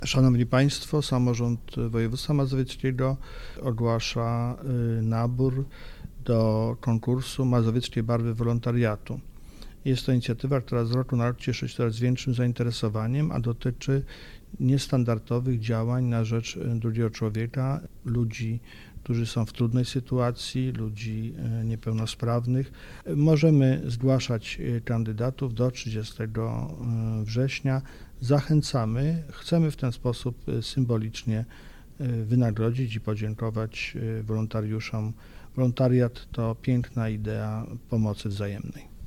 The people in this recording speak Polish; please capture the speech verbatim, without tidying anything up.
Szanowni Państwo, samorząd województwa mazowieckiego ogłasza nabór do konkursu Mazowieckiej Barwy Wolontariatu. Jest to inicjatywa, która z roku na rok cieszy się coraz większym zainteresowaniem, a dotyczy niestandardowych działań na rzecz drugiego człowieka, ludzi, którzy są w trudnej sytuacji, ludzi niepełnosprawnych. Możemy zgłaszać kandydatów do trzydziestego września. Zachęcamy, chcemy w ten sposób symbolicznie wynagrodzić i podziękować wolontariuszom. Wolontariat to piękna idea pomocy wzajemnej.